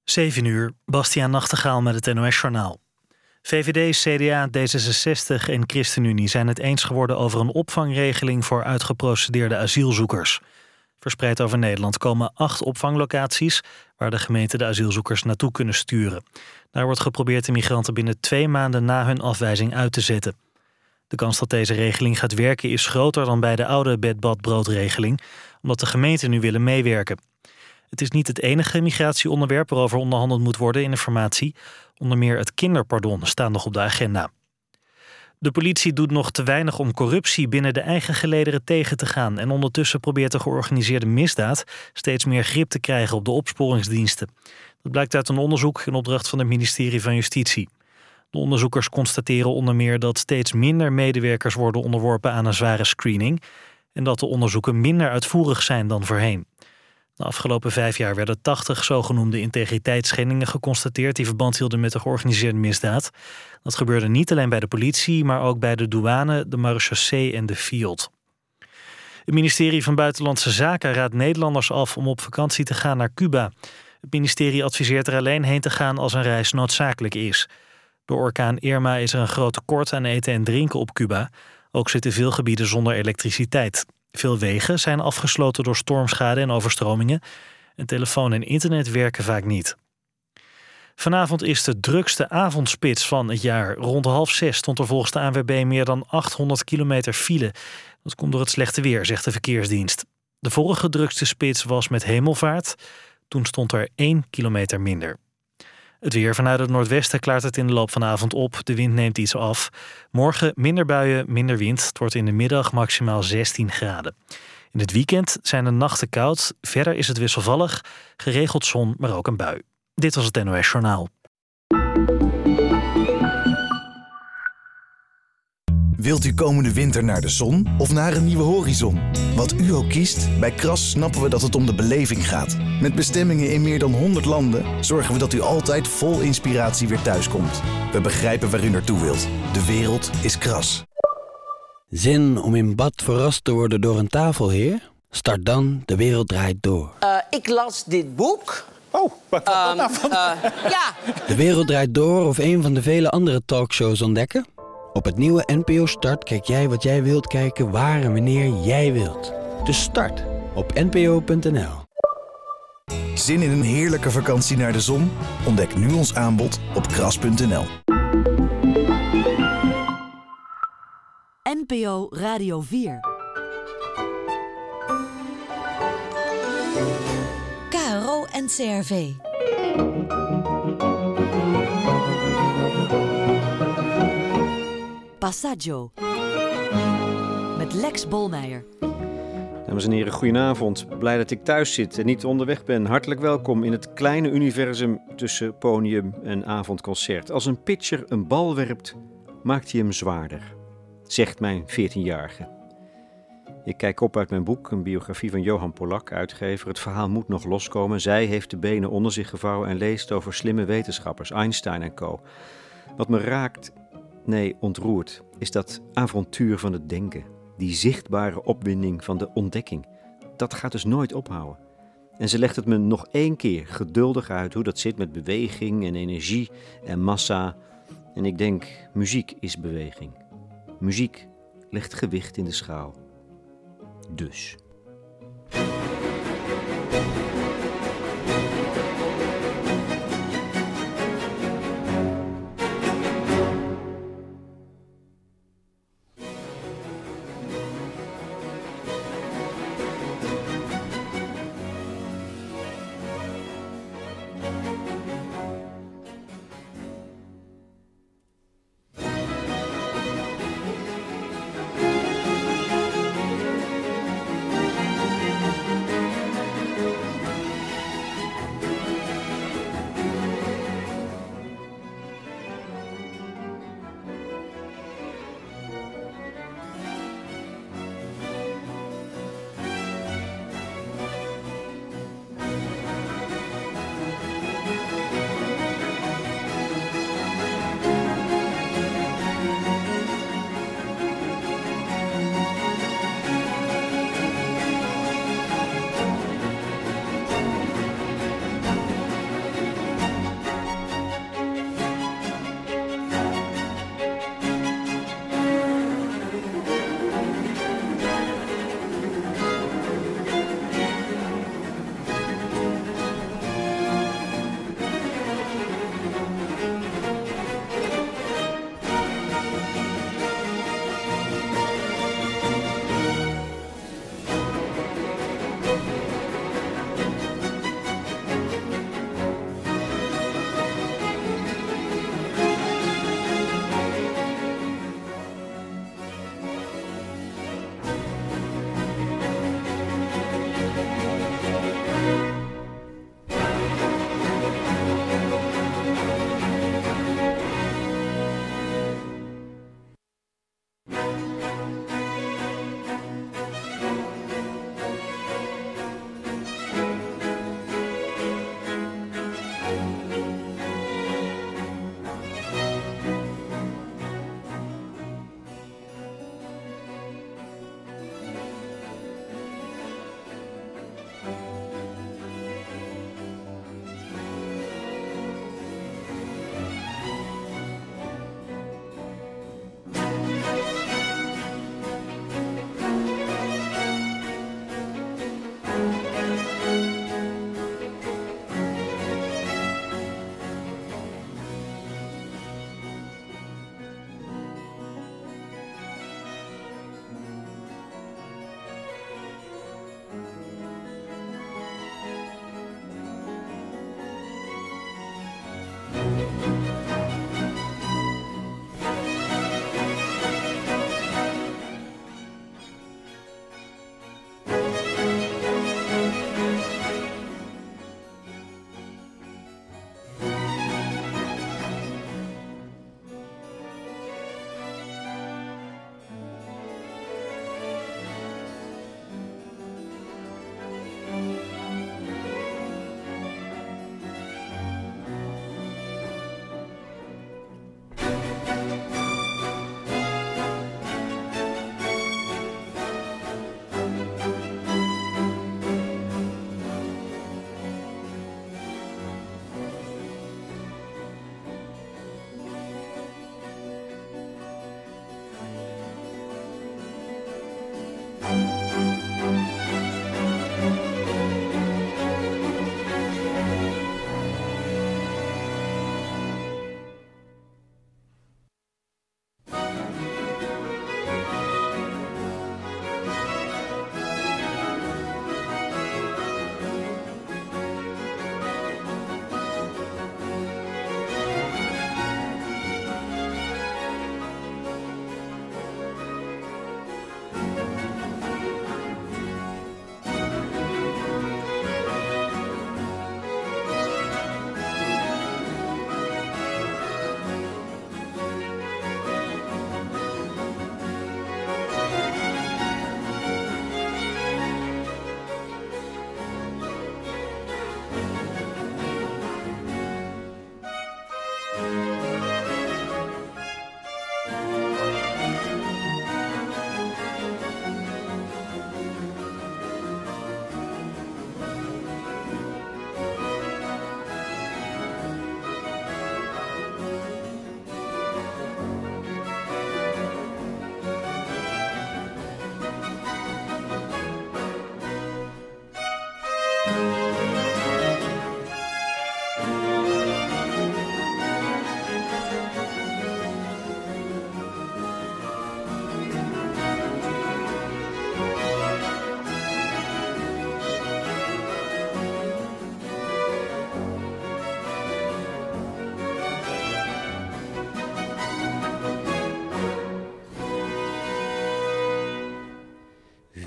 7 uur, Bastiaan Nachtegaal met het NOS-journaal. VVD, CDA, D66 en ChristenUnie zijn het eens geworden over een opvangregeling voor uitgeprocedeerde asielzoekers. Verspreid over Nederland komen 8 opvanglocaties waar de gemeenten de asielzoekers naartoe kunnen sturen. Daar wordt geprobeerd de migranten binnen 2 maanden na hun afwijzing uit te zetten. De kans dat deze regeling gaat werken is groter dan bij de oude bed-bad-broodregeling, omdat de gemeenten nu willen meewerken. Het is niet het enige migratieonderwerp waarover onderhandeld moet worden in de formatie. Onder meer het kinderpardon staat nog op de agenda. De politie doet nog te weinig om corruptie binnen de eigen gelederen tegen te gaan. En ondertussen probeert de georganiseerde misdaad steeds meer grip te krijgen op de opsporingsdiensten. Dat blijkt uit een onderzoek in opdracht van het ministerie van Justitie. De onderzoekers constateren onder meer dat steeds minder medewerkers worden onderworpen aan een zware screening. En dat de onderzoeken minder uitvoerig zijn dan voorheen. De afgelopen 5 jaar werden 80 zogenoemde integriteitsschendingen geconstateerd die verband hielden met de georganiseerde misdaad. Dat gebeurde niet alleen bij de politie, maar ook bij de douane, de marechaussee en de FIOD. Het ministerie van Buitenlandse Zaken raadt Nederlanders af om op vakantie te gaan naar Cuba. Het ministerie adviseert er alleen heen te gaan als een reis noodzakelijk is. Door orkaan Irma is er een groot tekort aan eten en drinken op Cuba. Ook zitten veel gebieden zonder elektriciteit. Veel wegen zijn afgesloten door stormschade en overstromingen. En telefoon en internet werken vaak niet. Vanavond is de drukste avondspits van het jaar. Rond 5:30 stond er volgens de ANWB meer dan 800 kilometer file. Dat komt door het slechte weer, zegt de verkeersdienst. De vorige drukste spits was met Hemelvaart. Toen stond er 1 kilometer minder. Het weer vanuit het noordwesten klaart het in de loop van de avond op. De wind neemt iets af. Morgen minder buien, minder wind. Het wordt in de middag maximaal 16 graden. In het weekend zijn de nachten koud. Verder is het wisselvallig. Geregeld zon, maar ook een bui. Dit was het NOS Journaal. Wilt u komende winter naar de zon of naar een nieuwe horizon? Wat u ook kiest, bij Kras snappen we dat het om de beleving gaat. Met bestemmingen in meer dan 100 landen zorgen we dat u altijd vol inspiratie weer thuiskomt. We begrijpen waar u naartoe wilt. De wereld is Kras. Zin om in bad verrast te worden door een tafelheer? Start dan De Wereld Draait Door. Ik las dit boek. Oh, wat was dat nou van? Ja. De Wereld Draait Door of een van de vele andere talkshows ontdekken? Op het nieuwe NPO Start kijk jij wat jij wilt kijken waar en wanneer jij wilt. Dus start op npo.nl. Zin in een heerlijke vakantie naar de zon? Ontdek nu ons aanbod op kras.nl. NPO Radio 4. KRO NCRV. Passaggio. Met Lex Bolmeijer. Dames en heren, goedenavond. Blij dat ik thuis zit en niet onderweg ben. Hartelijk welkom in het kleine universum tussen podium en avondconcert. Als een pitcher een bal werpt, maakt hij hem zwaarder, zegt mijn 14-jarige. Ik kijk op uit mijn boek, een biografie van Johan Polak, uitgever. Het verhaal moet nog loskomen. Zij heeft de benen onder zich gevouwen en leest over slimme wetenschappers, Einstein en co. Wat me raakt, nee, ontroert, is dat avontuur van het denken. Die zichtbare opwinding van de ontdekking. Dat gaat dus nooit ophouden. En ze legt het me nog 1 keer geduldig uit hoe dat zit met beweging en energie en massa. En ik denk, muziek is beweging. Muziek legt gewicht in de schaal. Dus.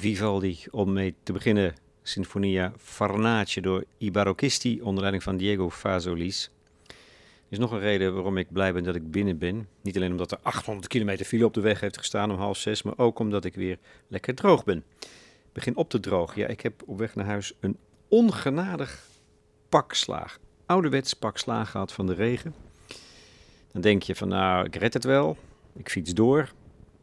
Vivaldi, om mee te beginnen Sinfonia Farnace door I Barocchisti onder leiding van Diego Fazolis. Er is nog een reden waarom ik blij ben dat ik binnen ben. Niet alleen omdat er 800 kilometer file op de weg heeft gestaan om 5:30, maar ook omdat ik weer lekker droog ben. Ik begin op te drogen. Ja, ik heb op weg naar huis een ongenadig pak slaag. Ouderwets pak slaag gehad van de regen. Dan denk je van nou, ik red het wel. Ik fiets door.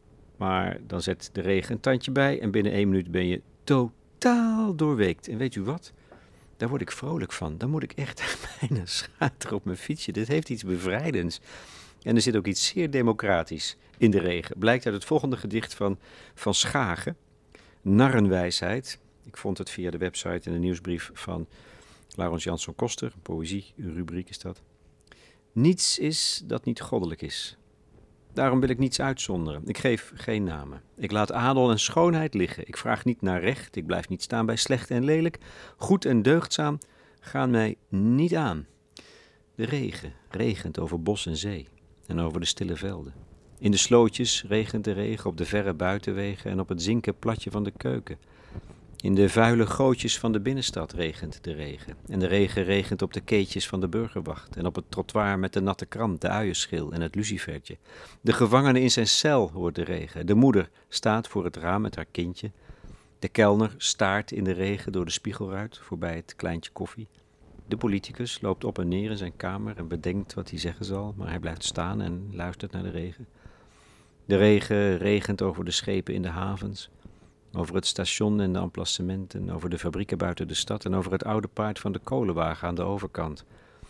Maar dan zet de regen een tandje bij en binnen 1 minuut ben je totaal doorweekt. En weet u wat? Daar word ik vrolijk van. Dan moet ik echt bijna schateren op mijn fietsje. Dit heeft iets bevrijdends. En er zit ook iets zeer democratisch in de regen. Blijkt uit het volgende gedicht van Schagen. Narrenwijsheid. Ik vond het via de website en de nieuwsbrief van Laurens Jansson Koster. Poëzie-rubriek is dat. Niets is dat niet goddelijk is. Daarom wil ik niets uitzonderen. Ik geef geen namen. Ik laat adel en schoonheid liggen. Ik vraag niet naar recht. Ik blijf niet staan bij slecht en lelijk. Goed en deugdzaam gaan mij niet aan. De regen regent over bos en zee en over de stille velden. In de slootjes regent de regen op de verre buitenwegen en op het zinken platje van de keuken. In de vuile gootjes van de binnenstad regent de regen. En de regen regent op de keetjes van de burgerwacht en op het trottoir met de natte krant, de uienschil en het lucifertje. De gevangene in zijn cel hoort de regen. De moeder staat voor het raam met haar kindje. De kelner staart in de regen door de spiegelruit voorbij het kleintje koffie. De politicus loopt op en neer in zijn kamer en bedenkt wat hij zeggen zal, maar hij blijft staan en luistert naar de regen. De regen regent over de schepen in de havens, over het station en de emplacementen, over de fabrieken buiten de stad en over het oude paard van de kolenwagen aan de overkant.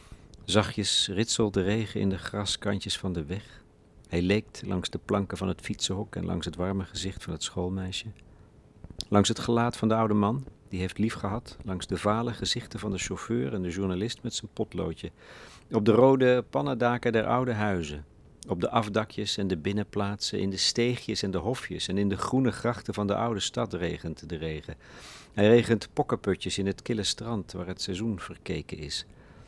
Zachtjes ritselt de regen in de graskantjes van de weg. Hij leekt langs de planken van het fietsenhok en langs het warme gezicht van het schoolmeisje. Langs het gelaat van de oude man, die heeft lief gehad, langs de vale gezichten van de chauffeur en de journalist met zijn potloodje. Op de rode pannendaken der oude huizen. Op de afdakjes en de binnenplaatsen, in de steegjes en de hofjes en in de groene grachten van de oude stad regent de regen. Hij regent pokkenputjes in het kille strand waar het seizoen verkeken is.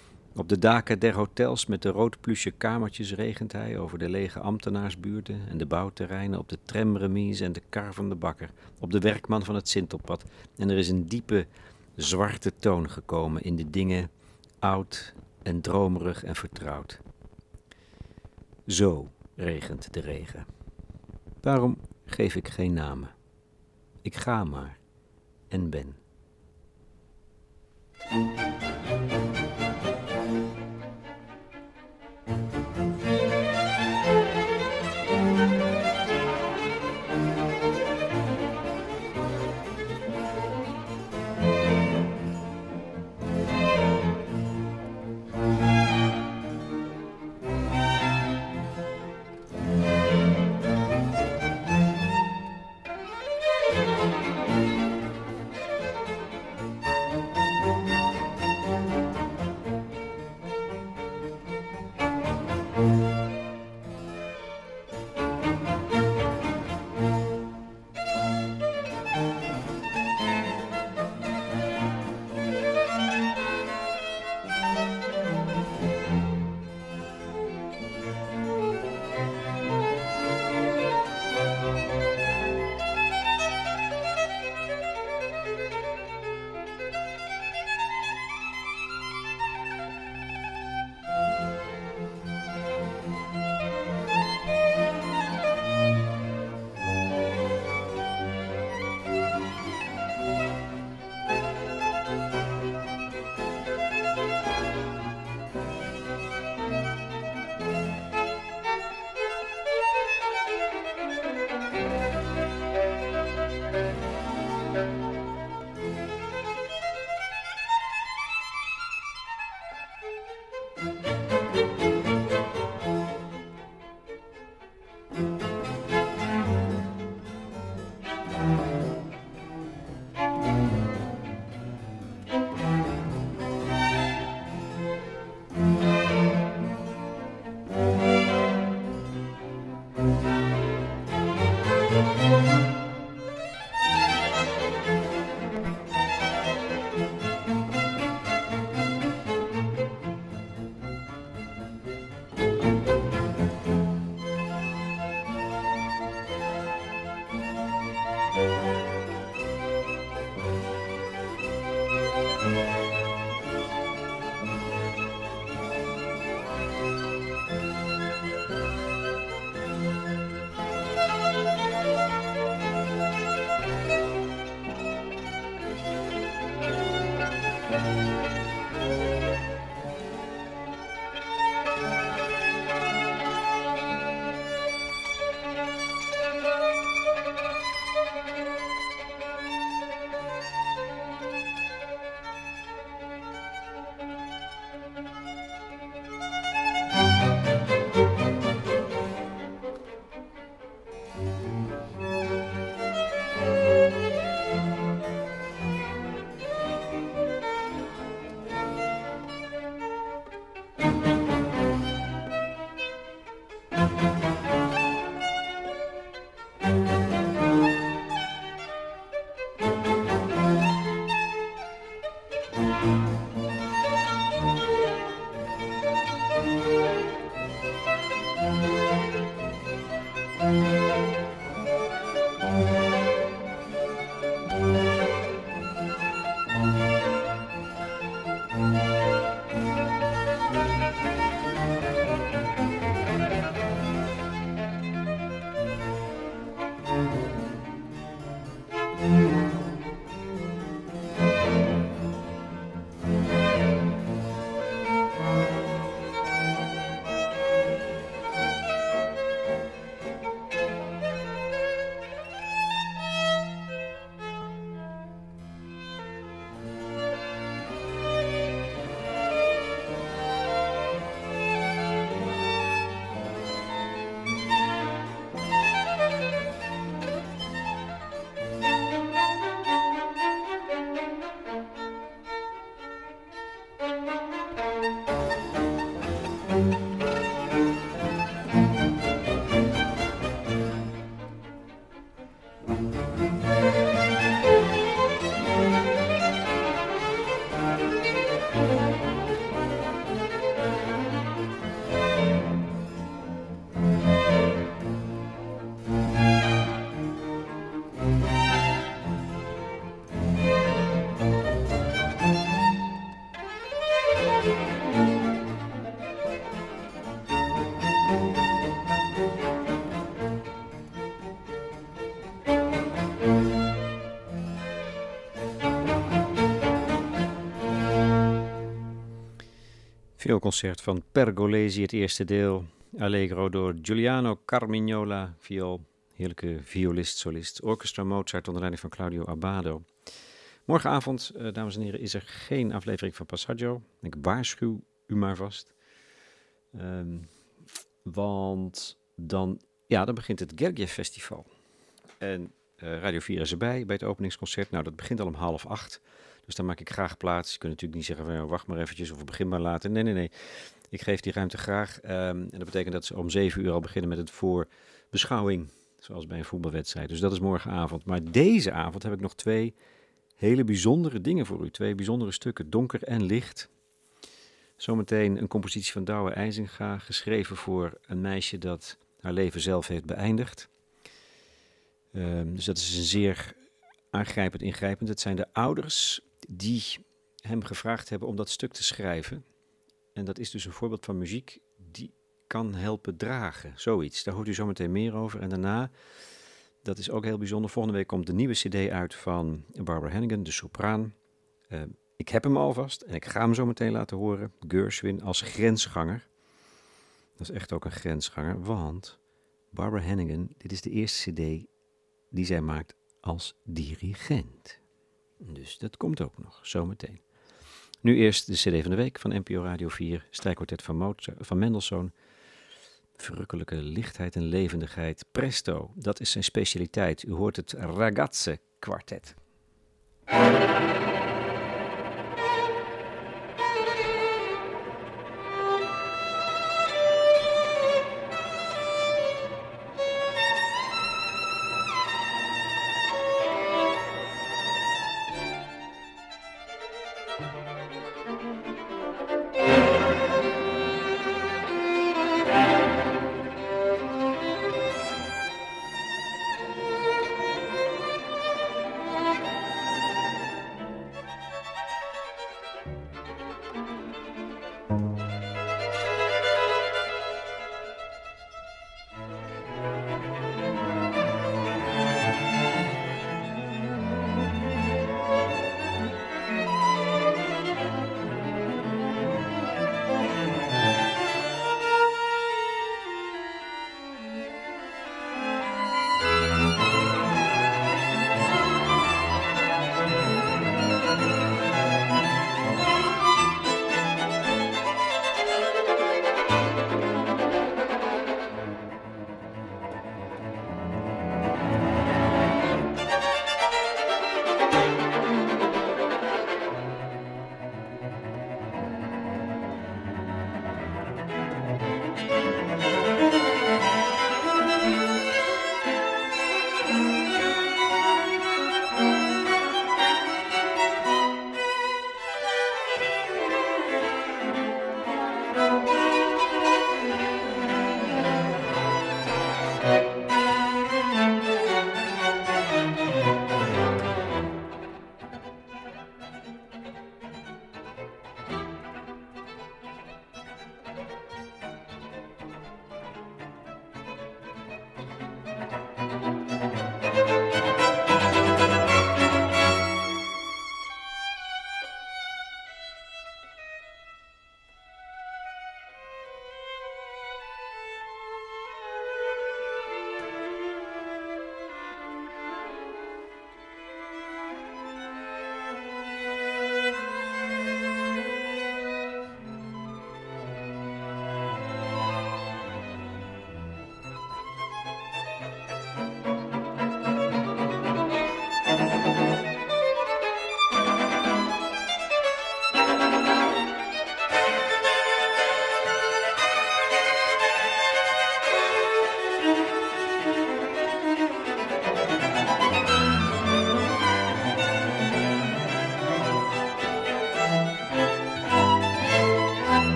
Op de daken der hotels met de roodpluche kamertjes regent hij over de lege ambtenaarsbuurten en de bouwterreinen, op de tramremise en de kar van de bakker, op de werkman van het Sintelpad. En er is een diepe, zwarte toon gekomen in de dingen, oud en dromerig en vertrouwd. Zo regent de regen. Daarom geef ik geen namen. Ik ga maar en ben. Vioolconcert van Pergolesi, het eerste deel. Allegro door Giuliano Carmignola, viool. Heerlijke violist, solist. Orchestra Mozart onder leiding van Claudio Abbado. Morgenavond, dames en heren, is er geen aflevering van Passaggio. Ik waarschuw u maar vast. Want dan begint het Gergiev Festival. En Radio 4 is erbij bij het openingsconcert. Nou, dat begint al om 7:30. Dus dan maak ik graag plaats. Je kunt natuurlijk niet zeggen, van, wacht maar eventjes of we beginnen maar later. Nee. Ik geef die ruimte graag. En dat betekent dat ze om 7 uur al beginnen met het voorbeschouwing. Zoals bij een voetbalwedstrijd. Dus dat is morgenavond. Maar deze avond heb ik nog 2 hele bijzondere dingen voor u. 2 bijzondere stukken, donker en licht. Zometeen een compositie van Douwe IJzinga, geschreven voor een meisje dat haar leven zelf heeft beëindigd. Dus dat is een zeer aangrijpend, ingrijpend. Het zijn de ouders die hem gevraagd hebben om dat stuk te schrijven. En dat is dus een voorbeeld van muziek die kan helpen dragen. Zoiets, daar hoort u zometeen meer over. En daarna, dat is ook heel bijzonder, volgende week komt de nieuwe cd uit van Barbara Hannigan, de sopraan. Ik heb hem alvast en ik ga hem zo meteen laten horen. Gershwin als grensganger. Dat is echt ook een grensganger, want Barbara Hannigan, dit is de eerste cd die zij maakt als dirigent. Dus dat komt ook nog, zometeen. Nu eerst de cd van de week van NPO Radio 4, strijkkwartet van Mendelssohn. Verrukkelijke lichtheid en levendigheid. Presto, dat is zijn specialiteit. U hoort het Ragazze kwartet.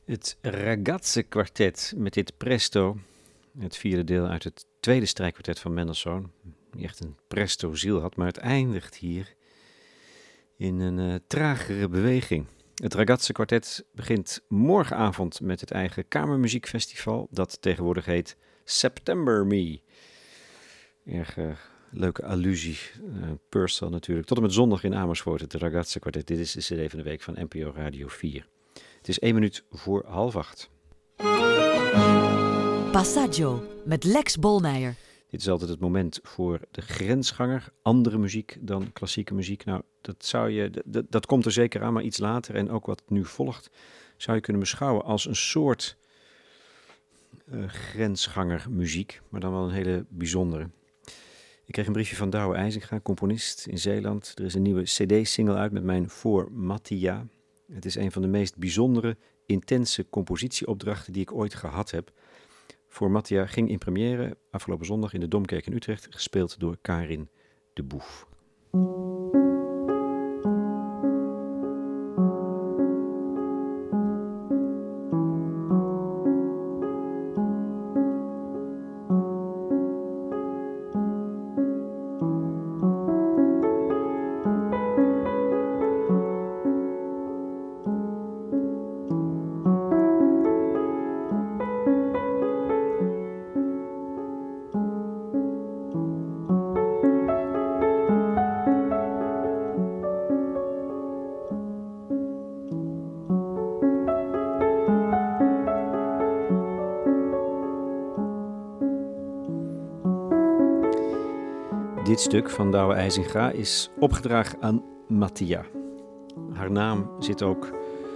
Het Ragazze Quartet met dit Presto, het vierde deel uit het tweede strijkkwartet van Mendelssohn, die echt een presto-ziel had, maar het eindigt hier in een tragere beweging. Het Ragazze Quartet begint morgenavond met het eigen kamermuziekfestival, dat tegenwoordig heet September Me. Erg leuke allusie, Purcell natuurlijk. Tot en met zondag in Amersfoort, het Ragazze Quartet. Dit is de CD van de week van NPO Radio 4. Het is 1 minuut voor 7:30. Passaggio met Lex Bolmeijer. Dit is altijd het moment voor de grensganger. Andere muziek dan klassieke muziek. Nou, dat komt er zeker aan, maar iets later en ook wat nu volgt, zou je kunnen beschouwen als een soort grensganger muziek, maar dan wel een hele bijzondere. Ik kreeg een briefje van Douwe IJzinga, componist in Zeeland. Er is een nieuwe CD-single uit met mijn Voor Mattia. Het is een van de meest bijzondere, intense compositieopdrachten die ik ooit gehad heb. Voor Mattia ging in première afgelopen zondag in de Domkerk in Utrecht, gespeeld door Karin de Boef. Dit stuk van Douwe IJzinga is opgedragen aan Mattia. Haar naam zit ook,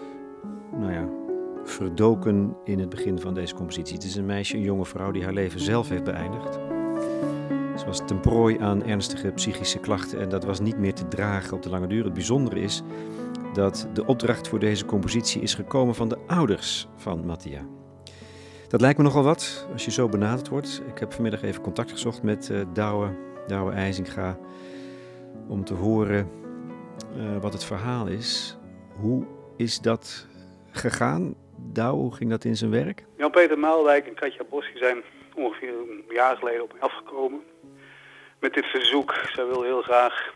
verdoken in het begin van deze compositie. Het is een meisje, een jonge vrouw die haar leven zelf heeft beëindigd. Ze was ten prooi aan ernstige psychische klachten en dat was niet meer te dragen op de lange duur. Het bijzondere is dat de opdracht voor deze compositie is gekomen van de ouders van Mattia. Dat lijkt me nogal wat, als je zo benaderd wordt. Ik heb vanmiddag even contact gezocht met Douwe IJzinga om te horen wat het verhaal is. Hoe is dat gegaan? Douwe, hoe ging dat in zijn werk? Jan-Peter Maalwijk en Katja Boschi zijn ongeveer een jaar geleden op mij afgekomen met dit verzoek. Zij wil heel graag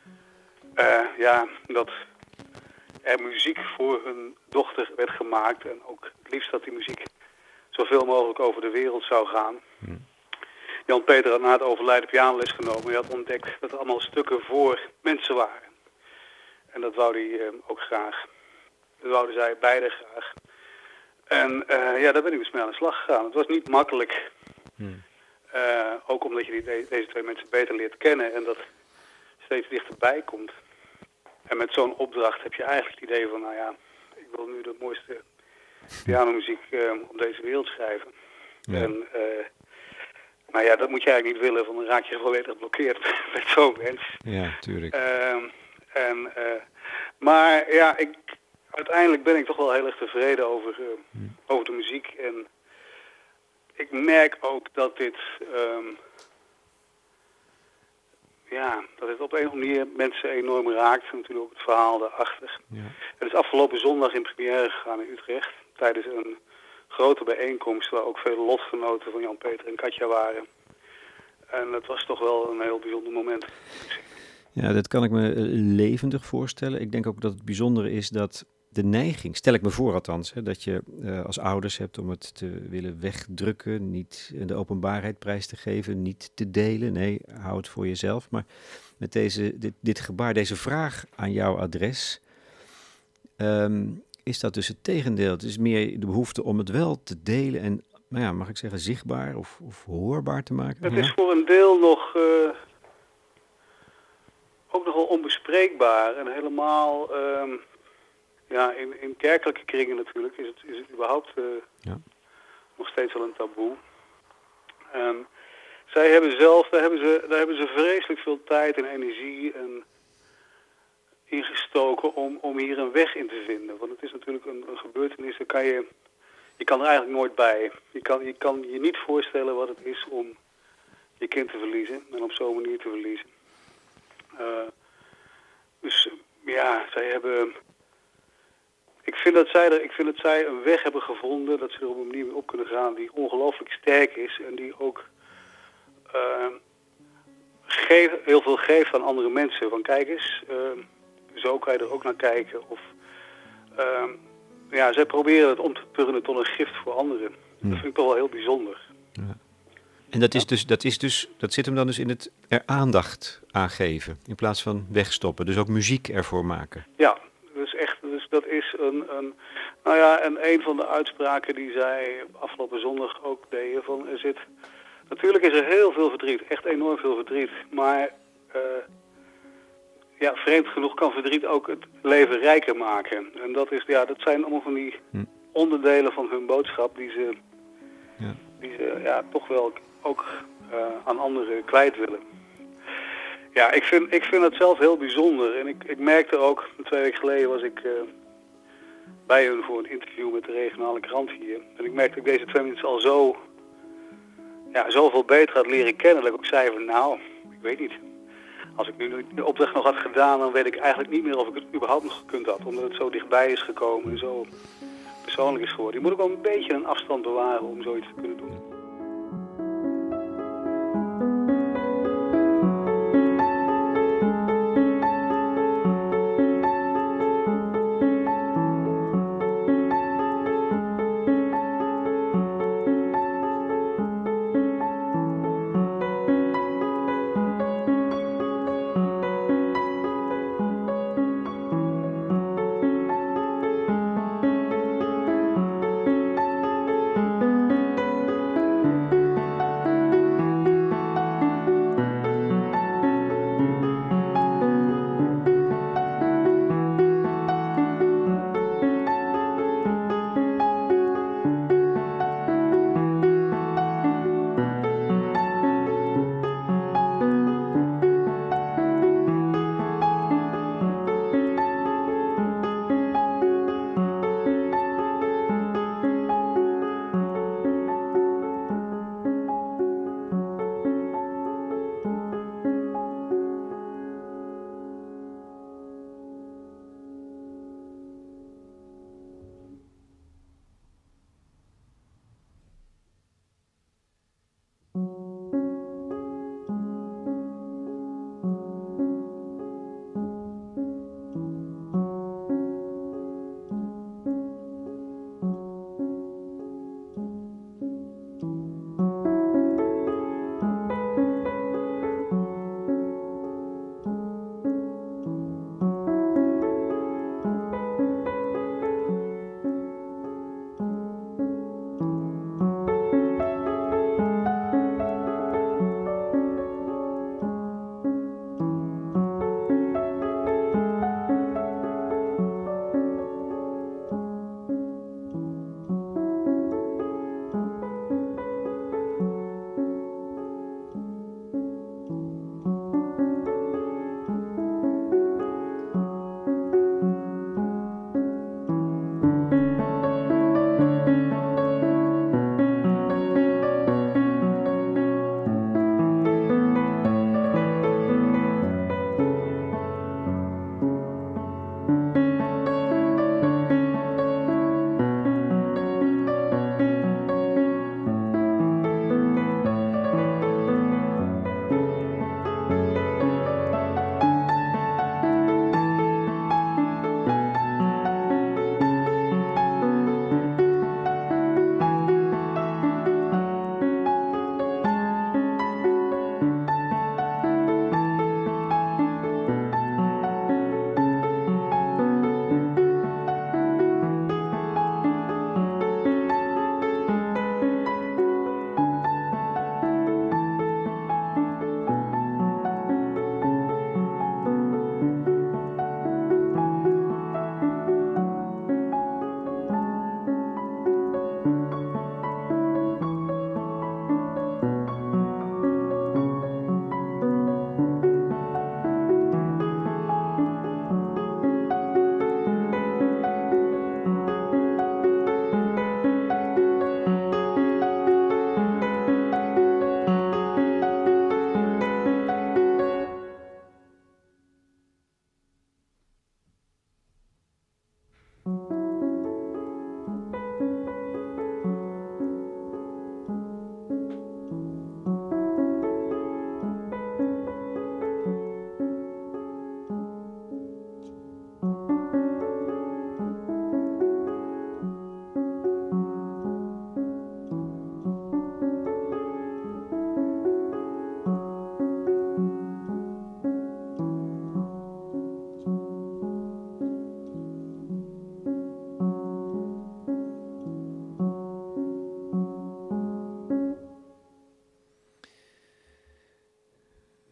dat er muziek voor hun dochter werd gemaakt en ook het liefst dat die muziek zoveel mogelijk over de wereld zou gaan. Jan-Peter had na het overlijden pianoles genomen. Hij had ontdekt dat er allemaal stukken voor mensen waren. En dat wou hij ook graag. Dat wouden zij beide graag. En daar ben ik dus mee aan de slag gegaan. Het was niet makkelijk. Ook omdat je deze twee mensen beter leert kennen en dat steeds dichterbij komt. En met zo'n opdracht heb je eigenlijk het idee van, ik wil nu de mooiste pianomuziek op deze wereld schrijven. Ja. En dat moet je eigenlijk niet willen, want dan raak je volledig geblokkeerd met zo'n mens. Ja, tuurlijk. Uiteindelijk ben ik toch wel heel erg tevreden over de muziek. En ik merk ook dat dit op een of andere manier mensen enorm raakt. Natuurlijk ook het verhaal daarachter. Ja. Het is afgelopen zondag in première gegaan in Utrecht. Tijdens een grote bijeenkomst waar ook veel lotgenoten van Jan-Peter en Katja waren. En dat was toch wel een heel bijzonder moment. Ja, dat kan ik me levendig voorstellen. Ik denk ook dat het bijzondere is dat de neiging, stel ik me voor althans, dat je als ouders hebt om het te willen wegdrukken, niet de openbaarheid prijs te geven, niet te delen. Nee, hou het voor jezelf. Maar met dit gebaar, deze vraag aan jouw adres, is dat dus het tegendeel. Het is meer de behoefte om het wel te delen en, mag ik zeggen, zichtbaar of hoorbaar te maken? Het is voor een deel nog ook nogal onbespreekbaar en helemaal in kerkelijke kringen natuurlijk is het überhaupt nog steeds wel een taboe. Zij hebben zelf, daar hebben ze vreselijk veel tijd en energie en ingestoken om hier een weg in te vinden. Want het is natuurlijk een gebeurtenis, daar kan je kan er eigenlijk nooit bij. Je kan je niet voorstellen wat het is om je kind te verliezen en op zo'n manier te verliezen. Zij hebben Ik vind dat zij een weg hebben gevonden, dat ze er op een manier mee op kunnen gaan die ongelooflijk sterk is en die ook heel veel geeft aan andere mensen. Van kijk eens, zo kan je er ook naar kijken. Of zij proberen het om te turnen tot een gift voor anderen. Dat vind ik toch wel heel bijzonder. Ja. En dat zit hem dan dus in het er aandacht aan geven in plaats van wegstoppen. Dus ook muziek ervoor maken. Ja, dus dat is een van de uitspraken die zij afgelopen zondag ook deden. Van natuurlijk is er heel veel verdriet, echt enorm veel verdriet. Maar vreemd genoeg kan verdriet ook het leven rijker maken. En dat zijn allemaal van die onderdelen van hun boodschap die ze toch wel ook aan anderen kwijt willen. Ja, ik vind het zelf heel bijzonder. En ik merkte ook, 2 weken geleden was ik bij hun voor een interview met de regionale krant hier. En ik merkte dat ik deze 2 mensen al zoveel beter had leren kennen. Dat ik ook zei van ik weet niet. Als ik nu de opdracht nog had gedaan, dan weet ik eigenlijk niet meer of ik het überhaupt nog gekund had. Omdat het zo dichtbij is gekomen en zo persoonlijk is geworden. Je moet ook wel een beetje een afstand bewaren om zoiets te kunnen doen.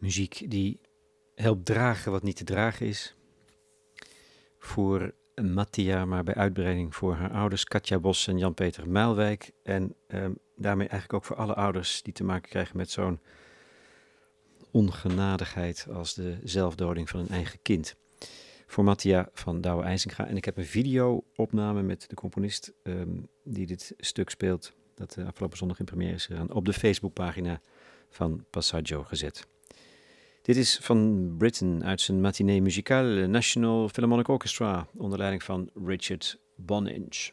Muziek die helpt dragen wat niet te dragen is. Voor Mattia, maar bij uitbreiding voor haar ouders Katja Bos en Jan-Peter Muilwijk. En daarmee eigenlijk ook voor alle ouders die te maken krijgen met zo'n ongenadigheid als de zelfdoding van een eigen kind. Voor Mattia van Douwe IJzinga. En ik heb een video-opname met de componist die dit stuk speelt, dat afgelopen zondag in première is gegaan, op de Facebookpagina van Passaggio gezet. Dit is van Britten uit zijn matinee muzikale National Philharmonic Orchestra onder leiding van Richard Boninch.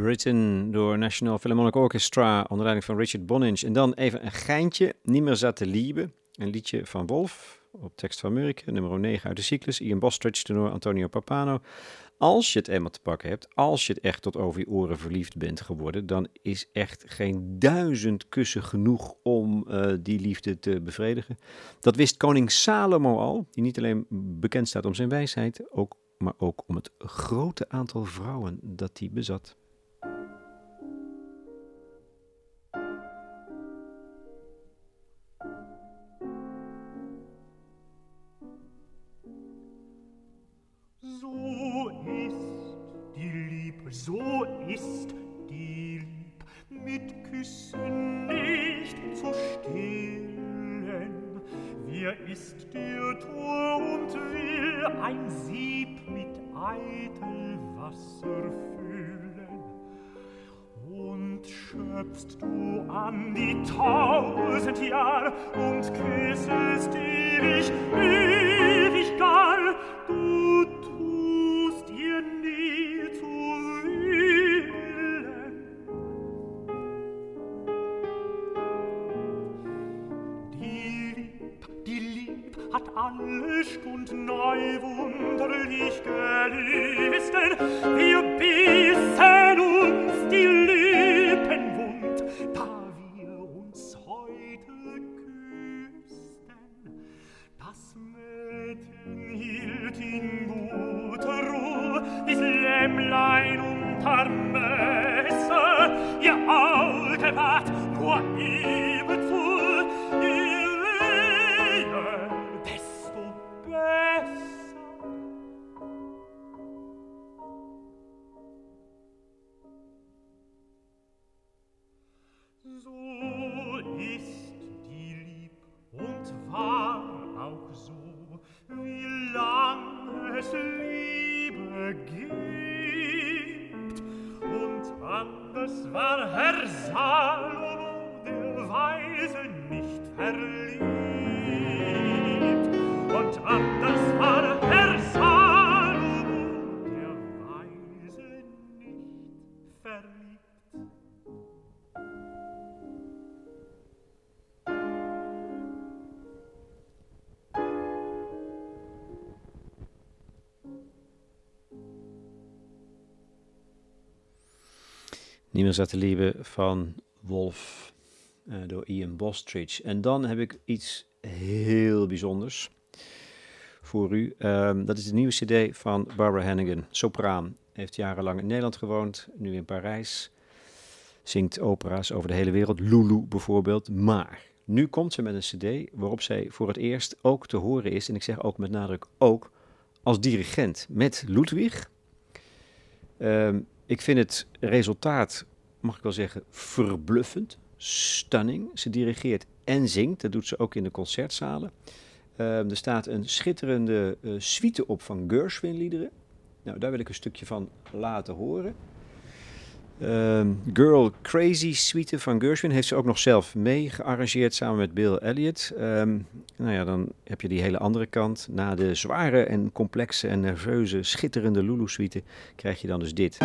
written door National Philharmonic Orchestra onder leiding van Richard Boninch. En dan even een geintje, Nimmer satte Liebe, een liedje van Wolf op tekst van Murke, nummer 9 uit de cyclus. Ian Bostridge, tenor Antonio Papano. Als je het eenmaal te pakken hebt, als je het echt tot over je oren verliefd bent geworden, dan is echt geen 1000 kussen genoeg om die liefde te bevredigen. Dat wist koning Salomo al, die niet alleen bekend staat om zijn wijsheid, maar ook om het grote aantal vrouwen dat hij bezat. So ist die Lieb mit Küssen nicht zu stillen. Wer ist der Tor und will ein Sieb mit eitel Wasser füllen? Und schöpfst du an die 1000 Jahr und küssest ewig, ewig gar, du tust ihr nie zu willen. Die Lieb hat alle Stund neu wunderlich gelisten. Wir bissen uns die Lippen wund, da wir uns heute küssten. Das Mädchen hielt in guter Ruhe, bis Lämmlein unter Messer. Ihr Auge ward nur ebenso, je eher, desto besser. So ist die Lieb und war auch so, wie lang es Liebe gibt. Und anders war Herr Salomo, der Weise, nicht verliebt. Und anders war Herr Salomo, der Weise, nicht verliebt. Nimmer satte Liebe van Wolf door Ian Bostridge. En dan heb ik iets heel bijzonders voor u. Dat is de nieuwe cd van Barbara Hannigan, sopraan. Heeft jarenlang in Nederland gewoond, nu in Parijs. Zingt opera's over de hele wereld, Lulu bijvoorbeeld. Maar nu komt ze met een cd waarop zij voor het eerst ook te horen is. En ik zeg ook met nadruk ook als dirigent met Ludwig. Ik vind het resultaat, mag ik wel zeggen, verbluffend, stunning. Ze dirigeert en zingt, dat doet ze ook in de concertzalen. Er staat een schitterende suite op van Gershwin-liederen. Nou, daar wil ik een stukje van laten horen. Girl Crazy suite van Gershwin heeft ze ook nog zelf mee gearrangeerd samen met Bill Elliott. Nou ja, dan heb je die hele andere kant. Na de zware en complexe en nerveuze, schitterende Lulu suite krijg je dan dus dit.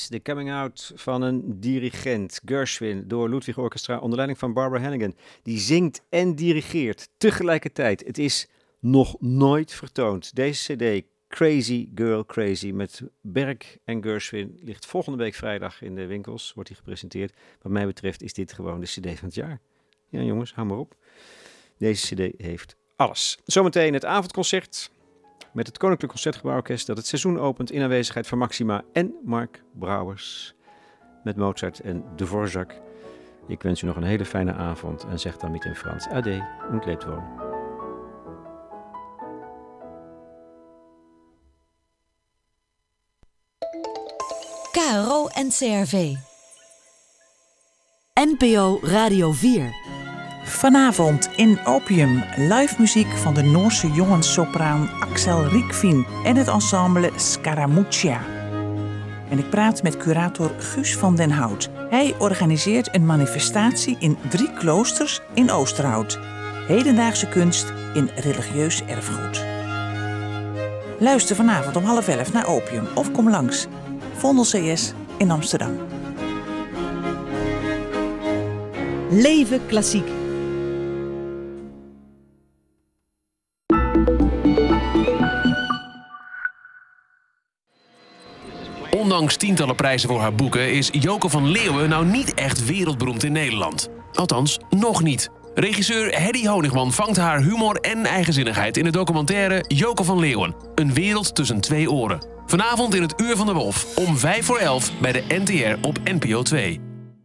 de coming out van een dirigent, Gershwin, door Ludwig Orchestra onder leiding van Barbara Hannigan. Die zingt en dirigeert tegelijkertijd. Het is nog nooit vertoond. Deze cd, Crazy Girl Crazy, met Berg en Gershwin, ligt volgende week vrijdag in de winkels, wordt die gepresenteerd. Wat mij betreft is dit gewoon de cd van het jaar. Ja jongens, hou maar op. Deze cd heeft alles. Zometeen het avondconcert met het Koninklijk Concertgebouworkest dat het seizoen opent in aanwezigheid van Maxima en Mark Brouwers. Met Mozart en Dvorak. Ik wens u nog een hele fijne avond en zeg dan niet in Frans. Ade und lebt wohl. KRO en CRV. NPO Radio 4. Vanavond in Opium live muziek van de Noorse jongenssopraan Axel Rikvin en het ensemble Scaramuccia. En ik praat met curator Guus van den Hout. Hij organiseert een manifestatie in 3 kloosters in Oosterhout. Hedendaagse kunst in religieus erfgoed. Luister vanavond om 10:30 naar Opium of kom langs. Vondel CS in Amsterdam. Leven klassiek. Ondanks tientallen prijzen voor haar boeken is Joke van Leeuwen nou niet echt wereldberoemd in Nederland. Althans, nog niet. Regisseur Heddy Honigman vangt haar humor en eigenzinnigheid in de documentaire Joke van Leeuwen. Een wereld tussen 2 oren. Vanavond in het Uur van de Wolf om 11:05 bij de NTR op NPO 2.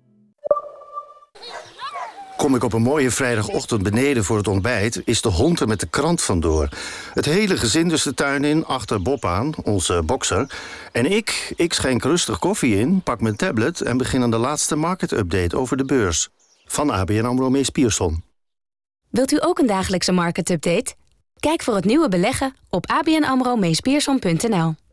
Kom ik op een mooie vrijdagochtend beneden voor het ontbijt, is de hond er met de krant vandoor. Het hele gezin dus de tuin in, achter Bob aan, onze bokser. En ik schenk rustig koffie in, pak mijn tablet en begin aan de laatste market-update over de beurs. Van ABN AMRO Mees Pierson. Wilt u ook een dagelijkse market-update? Kijk voor het nieuwe beleggen op abnamromeespierson.nl.